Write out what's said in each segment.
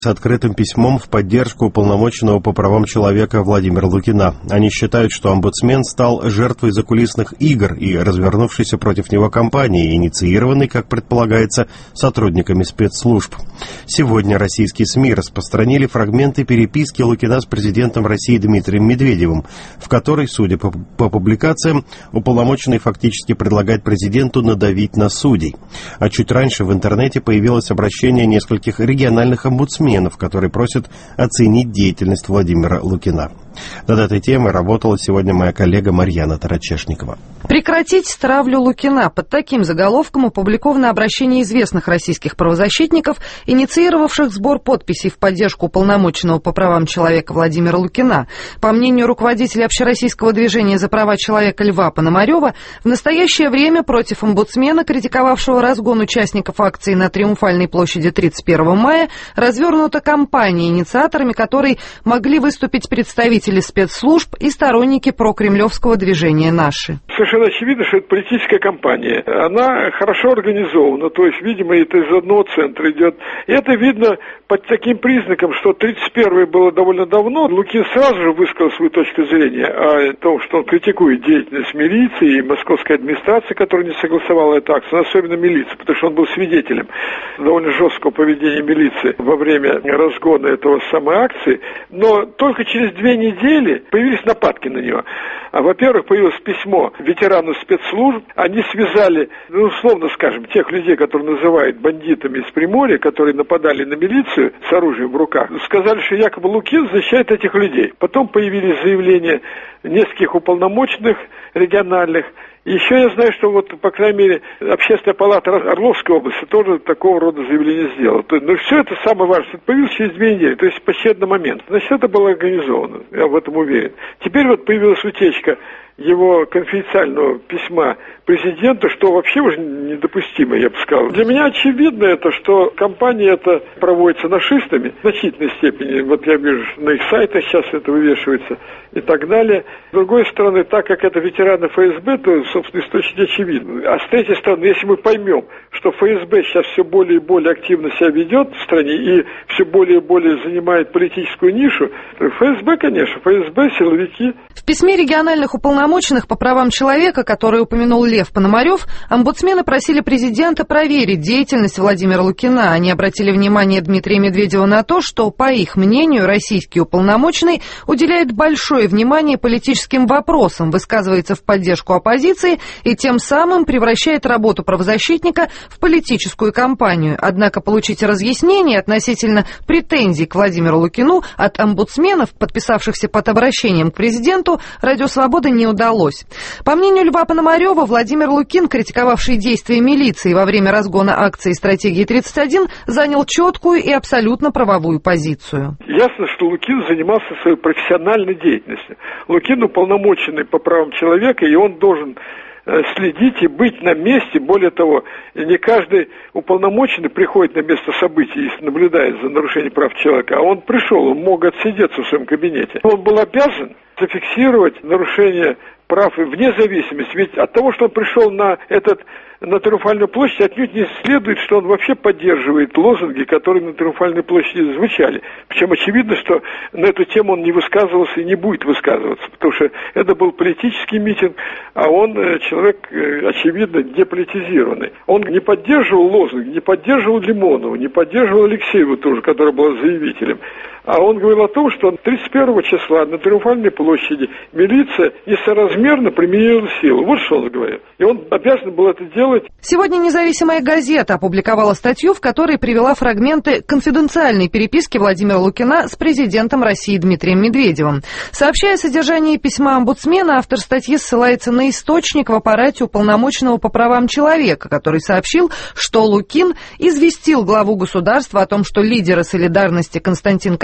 с открытым письмом в поддержку уполномоченного по правам человека Владимира Лукина. Они считают, что омбудсмен стал жертвой закулисных игр и развернувшейся против него кампании, инициированной, как предполагается, сотрудниками спецслужб. Сегодня российские СМИ распространили фрагменты переписки Лукина с президентом России Дмитрием Медведевым, в которой, судя по публикациям, уполномоченный фактически предлагает президенту надавить на судей. А чуть раньше в интернете появилось обращение нескольких региональных омбудсменов, которые просят оценить деятельность Владимира Лукина. Над этой темой работала сегодня моя коллега Марьяна Тарачешникова. Прекратить травлю Лукина. Под таким заголовком опубликовано обращение известных российских правозащитников, инициировавших сбор подписей в поддержку уполномоченного по правам человека Владимира Лукина. По мнению руководителя общероссийского движения за права человека Льва Пономарева, в настоящее время против омбудсмена, критиковавшего разгон участников акции на Триумфальной площади 31 мая, развернута кампания, инициаторами которой могли выступить представители спецслужб и сторонники прокремлевского движения «Наши». Совершенно очевидно, что это политическая кампания. Она хорошо организована, то есть, видимо, это из одного центра идет. И это видно по таким признакам, что 31-е было довольно давно. Лукин сразу же высказал свою точку зрения о том, что он критикует деятельность милиции и московской администрации, которая не согласовала эту акцию, особенно милицию, потому что он был свидетелем довольно жесткого поведения милиции во время разгона этого самой акции. Но только через 2 недели появились нападки на него. Во-первых, появилось письмо ветеранов спецслужб. Они связали, условно скажем, тех людей, которые называют бандитами из Приморья, которые нападали на милицию с оружием в руках. Сказали, что якобы Лукин защищает этих людей. Потом появились заявления нескольких уполномоченных региональных. И еще я знаю, что вот, по крайней мере, Общественная палата Орловской области тоже такого рода заявление сделала. Но все это самое важное, что это появилось через 2 недели, то есть почти одномоментно. Значит, это было организовано, я в этом уверен. Теперь вот появилась утечка его конфиденциального письма президенту, что вообще уже недопустимо, я бы сказал. Для меня очевидно это, что кампания эта проводится нашистами в значительной степени. Вот я вижу, на их сайтах сейчас это вывешивается и так далее. С другой стороны, так как это ветераны ФСБ, то, собственно, источник очевиден. А с третьей стороны, если мы поймем, что ФСБ сейчас все более и более активно себя ведет в стране и все более и более занимает политическую нишу, то ФСБ, конечно, ФСБ, силовики. В письме региональных уполномоченных по правам человека, который упомянул Лев Пономарев, омбудсмены просили президента проверить деятельность Владимира Лукина. Они обратили внимание Дмитрия Медведева на то, что, по их мнению, российский уполномоченный уделяет большое внимание политическим вопросам, высказывается в поддержку оппозиции и тем самым превращает работу правозащитника в политическую кампанию. Однако получить разъяснение относительно претензий к Владимиру Лукину от омбудсменов, подписавшихся под обращением к президенту, Радио Свобода не удалось. По мнению Льва Пономарева, Владимир Лукин, критиковавший действия милиции во время разгона акции «Стратегии 31», занял четкую и абсолютно правовую позицию. Ясно, что Лукин занимался своей профессиональной деятельностью. Лукин уполномоченный по правам человека, и он должен следить и быть на месте. Более того, не каждый уполномоченный приходит на место событий и наблюдает за нарушением прав человека, а он пришел, он мог отсидеться в своем кабинете. Он был обязан зафиксировать нарушение прав вне зависимости. Ведь от того, что он пришел на Триумфальную площадь, отнюдь не следует, что он вообще поддерживает лозунги, которые на Триумфальной площади звучали. Причем очевидно, что на эту тему он не высказывался и не будет высказываться, потому что это был политический митинг, а он человек, очевидно, деполитизированный. Он не поддерживал лозунги, не поддерживал Лимонова, не поддерживал Алексеева тоже, который был заявителем. А он говорил о том, что 31 числа на Триумфальной площади милиция несоразмерно применила силу. Вот что он говорил. И он обязан был это делать. Сегодня «Независимая газета» опубликовала статью, в которой привела фрагменты конфиденциальной переписки Владимира Лукина с президентом России Дмитрием Медведевым. Сообщая содержание письма омбудсмена, автор статьи ссылается на источник в аппарате уполномоченного по правам человека, который сообщил, что Лукин известил главу государства о том, что лидеры «Солидарности» Константин Кассинович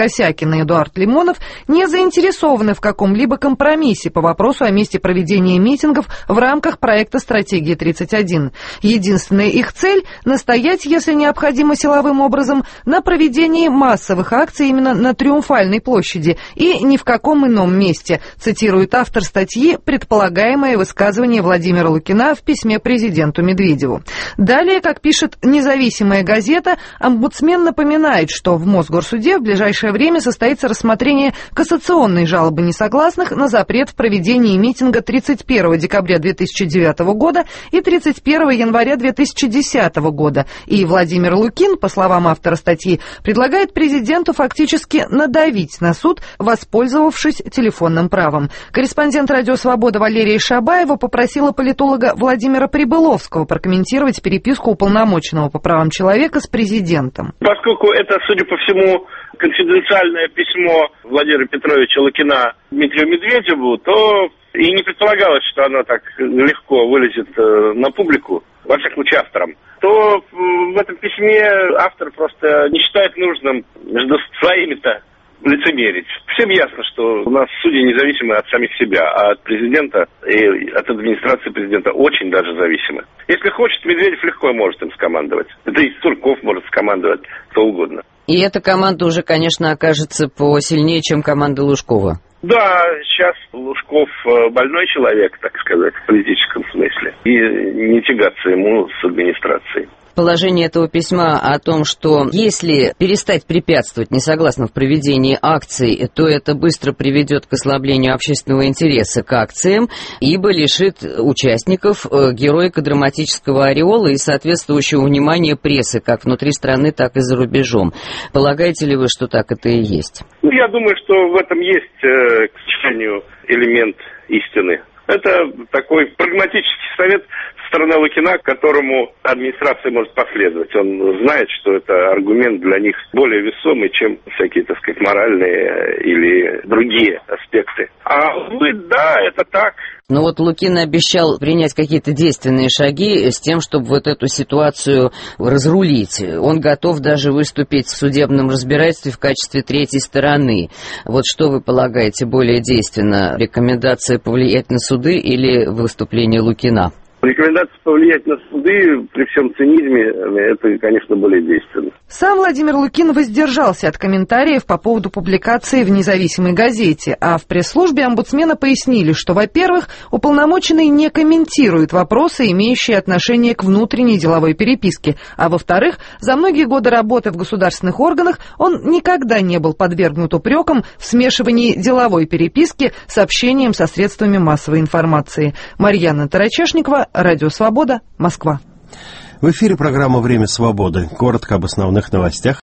Васякин и Эдуард Лимонов не заинтересованы в каком-либо компромиссе по вопросу о месте проведения митингов в рамках проекта «Стратегии 31». Единственная их цель – настоять, если необходимо силовым образом, на проведении массовых акций именно на Триумфальной площади и ни в каком ином месте, цитирует автор статьи «Предполагаемое высказывание Владимира Лукина в письме президенту Медведеву». Далее, как пишет независимая газета, омбудсмен напоминает, что в Мосгорсуде в ближайшее время состоится рассмотрение кассационной жалобы несогласных на запрет в проведении митинга 31 декабря 2009 года и 31 января 2010 года. И Владимир Лукин, по словам автора статьи, предлагает президенту фактически надавить на суд, воспользовавшись телефонным правом. Корреспондент «Радио Свобода» Валерия Шабаева попросила политолога Владимира Прибыловского прокомментировать переписку уполномоченного по правам человека с президентом. Поскольку это, судя по всему, конфиденциальное письмо Владимира Петровича Лукина Дмитрию Медведеву, то и не предполагалось, что оно так легко вылезет на публику, во всяком случае автором, то в этом письме автор просто не считает нужным между своими-то лицемерить. Всем ясно, что у нас судьи независимы от самих себя, а от президента и от администрации президента очень даже зависимы. Если хочет, Медведев легко может им скомандовать. Это и Сурков может скомандовать, кто угодно. И эта команда уже, конечно, окажется посильнее, чем команда Лужкова. Да, сейчас Лужков больной человек, так сказать, в политическом смысле. И не тягаться ему с администрацией. Положение этого письма о том, что если перестать препятствовать несогласным в проведении акций, то это быстро приведет к ослаблению общественного интереса к акциям, ибо лишит участников героико-драматического ореола и соответствующего внимания прессы как внутри страны, так и за рубежом. Полагаете ли вы, что так это и есть? Я думаю, что в этом есть, к сожалению, элемент истины. Это такой прагматический совет со стороны Лукина, к которому администрация может последовать. Он знает, что это аргумент для них более весомый, чем всякие, так сказать, моральные или другие аспекты. А увы, да, это так. Но вот Лукин обещал принять какие-то действенные шаги с тем, чтобы вот эту ситуацию разрулить. Он готов даже выступить в судебном разбирательстве в качестве третьей стороны. Вот что вы полагаете более действенно? Рекомендация повлиять на суды или выступление Лукина? Рекомендация повлиять на суды при всем цинизме, это, конечно, более действенно. Сам Владимир Лукин воздержался от комментариев по поводу публикации в независимой газете, а в пресс-службе омбудсмена пояснили, что, во-первых, уполномоченный не комментирует вопросы, имеющие отношение к внутренней деловой переписке, а во-вторых, за многие годы работы в государственных органах он никогда не был подвергнут упрекам в смешивании деловой переписки с общением со средствами массовой информации. Марьяна Тарачешникова, Радио Свобода, Москва. В эфире программа «Время свободы». Коротко об основных новостях.